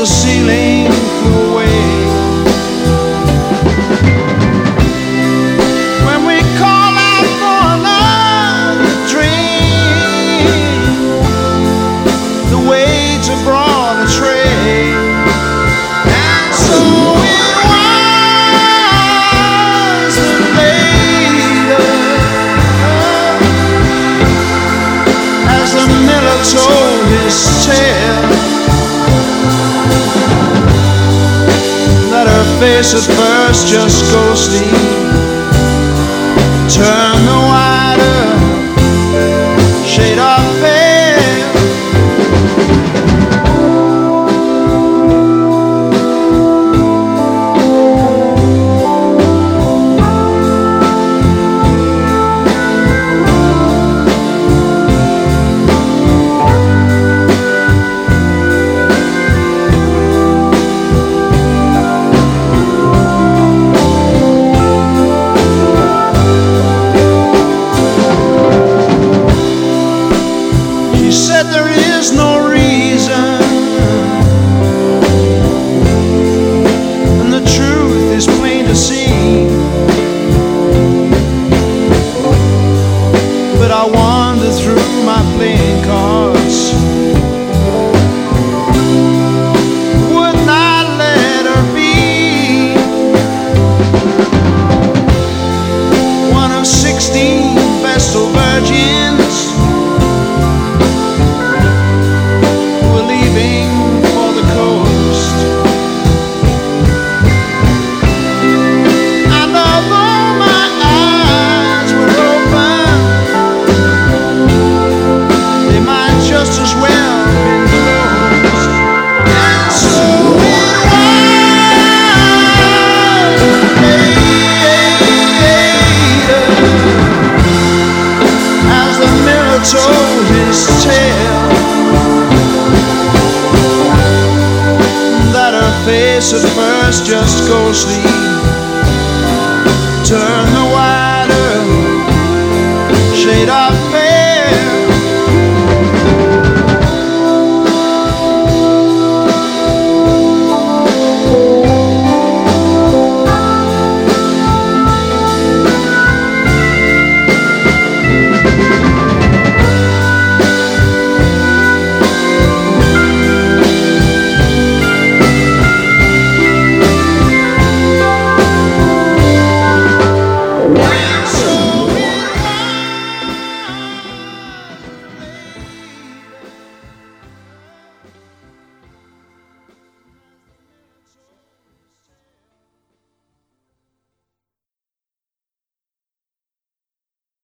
the ceiling flew away. When we call out for another drink, the waiter brought a tray, and so it was that later, as the miller told his tale, that her face at first just ghostly turned the wider shade of pale. There is no reason, and the truth is plain to see, but I wander through my playing cards, would not let her be one of 16 vestal virgins as well been closed. And so it was later, as the miller told his tale, that her face at first just ghostly